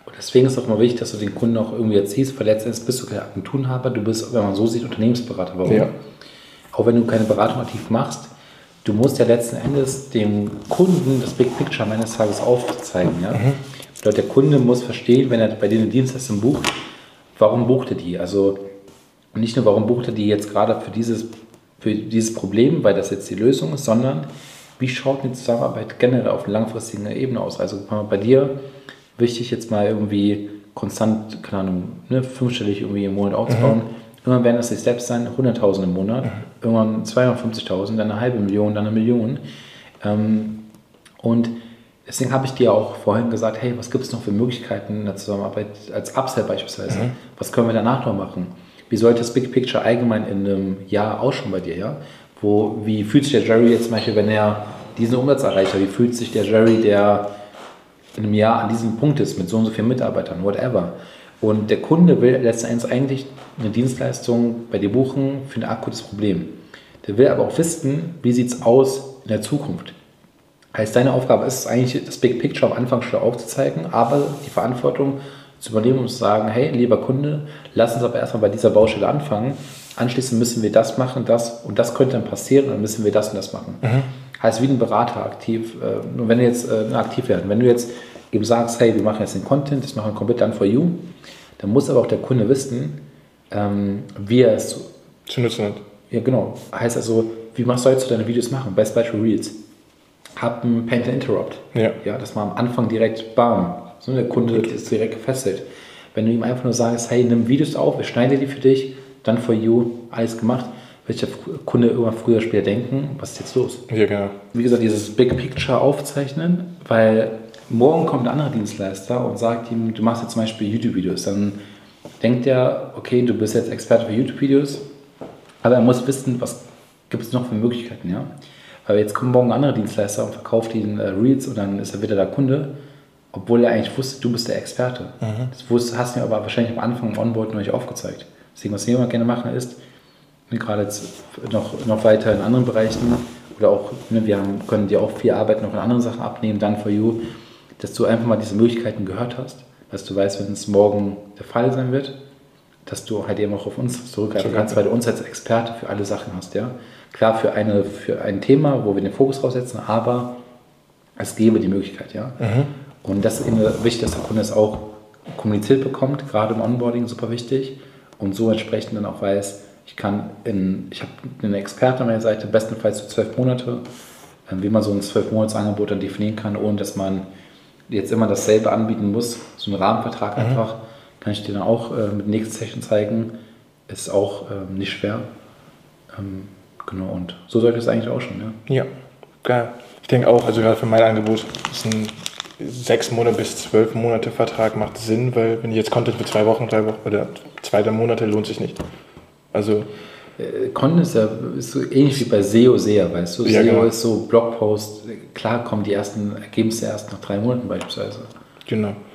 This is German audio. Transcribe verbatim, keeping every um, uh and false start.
Und deswegen ist es auch immer wichtig, dass du den Kunden auch irgendwie erziehst, weil letztendlich bist du kein Agenturenhaber, du bist, wenn man so sieht, Unternehmensberater. Warum? Ja. Auch wenn du keine Beratung aktiv machst, du musst ja letzten Endes dem Kunden das Big Picture am Ende des Tages aufzeigen. Ja? Mhm. Der Kunde muss verstehen, wenn er bei dir eine Dienstleistung bucht, warum bucht er die? Also nicht nur, warum bucht er die jetzt gerade für dieses, für dieses Problem, weil das jetzt die Lösung ist, sondern wie schaut die Zusammenarbeit generell auf einer langfristigen Ebene aus? Also bei dir wichtig jetzt mal irgendwie konstant, keine Ahnung, ne, fünfstellig irgendwie im Monat aufzubauen. Mhm. Irgendwann werden das nicht selbst sein, hunderttausend im Monat, mhm. irgendwann zweihundertfünfzigtausend, dann eine halbe Million, dann eine Million. Ähm, und deswegen habe ich dir auch vorhin gesagt, hey, was gibt es noch für Möglichkeiten in der Zusammenarbeit als Upsell beispielsweise? Mhm. Was können wir danach noch machen? Wie sollte das Big Picture allgemein in einem Jahr ausschauen bei dir? Ja? Wo, wie fühlt sich der Jerry jetzt zum Beispiel, wenn er diesen Umsatz erreicht hat? Wie fühlt sich der Jerry, der in einem Jahr an diesem Punkt ist, mit so und so vielen Mitarbeitern, whatever? Und der Kunde will letzten Endes eigentlich eine Dienstleistung bei dir buchen für ein akutes Problem. Der will aber auch wissen, wie sieht es aus in der Zukunft. Heißt, deine Aufgabe ist es eigentlich, das Big Picture am Anfang schon aufzuzeigen, aber die Verantwortung zu übernehmen und zu sagen, hey, lieber Kunde, lass uns aber erstmal bei dieser Baustelle anfangen. Anschließend müssen wir das machen, das und das könnte dann passieren und dann müssen wir das und das machen. Mhm. Heißt, wie ein Berater aktiv, äh, nur wenn du jetzt äh, aktiv werden, wenn du jetzt eben sagst, hey, wir machen jetzt den Content, das machen wir komplett done for you, dann muss aber auch der Kunde wissen, ähm, wie er es zu nutzen hat. Ja, genau. Heißt also, wie machst du jetzt deine Videos machen? Best Beispiel Reels. Hab ein Paint and Interrupt. Ja. Ja, dass man am Anfang direkt, bam, so der Kunde ist direkt gefesselt. Wenn du ihm einfach nur sagst, hey, nimm Videos auf, ich schneide die für dich, done for you, alles gemacht, wird der Kunde irgendwann früher oder später denken, was ist jetzt los? Ja, genau. Wie gesagt, dieses Big Picture aufzeichnen, weil morgen kommt ein anderer Dienstleister und sagt ihm, du machst jetzt zum Beispiel YouTube-Videos, dann denkt er, okay, du bist jetzt Experte für YouTube-Videos, aber er muss wissen, was gibt es noch für Möglichkeiten, ja? Weil jetzt kommt morgen ein anderer Dienstleister und verkauft ihn äh, Reels und dann ist er wieder der Kunde, obwohl er eigentlich wusste, du bist der Experte. Mhm. Das wusste, hast du mir aber wahrscheinlich am Anfang im Onboard noch nicht aufgezeigt. Deswegen, was wir immer gerne machen ist, gerade jetzt noch, noch weiter in anderen Bereichen oder auch, ne, wir haben, können dir auch viel Arbeit noch in anderen Sachen abnehmen, done for you, dass du einfach mal diese Möglichkeiten gehört hast, dass du weißt, wenn es morgen der Fall sein wird, dass du halt eben auch auf uns zurückgreifen kannst, weil du uns als Experte für alle Sachen hast, ja. Klar, für, eine, für ein Thema, wo wir den Fokus draufsetzen, aber es gäbe die Möglichkeit, ja. Mhm. Und das ist eben wichtig, dass der Kunde es auch kommuniziert bekommt, gerade im Onboarding super wichtig und so entsprechend dann auch weiß, ich kann in, ich habe einen Experten an meiner Seite, bestenfalls für zwölf Monate, wie man so ein zwölf-Monats-Angebot dann definieren kann, ohne dass man jetzt immer dasselbe anbieten muss, so einen Rahmenvertrag mhm. einfach, kann ich dir dann auch äh, mit nächsten Session zeigen, ist auch ähm, nicht schwer. Ähm, genau, und so sollte es eigentlich auch schon, ja. Ja, geil. Ich denke auch, also gerade für mein Angebot ist ein sechs Monate bis zwölf Monate Vertrag macht Sinn, weil wenn ich jetzt Content für zwei Wochen, drei Wochen oder zwei, drei Monate lohnt sich nicht. Also äh, Content ist ja ist so ähnlich wie bei S E O, S E A, weißt du? Ja, S E O genau. ist so Blogpost, klar kommen die ersten Ergebnisse erst nach drei Monaten beispielsweise. Genau.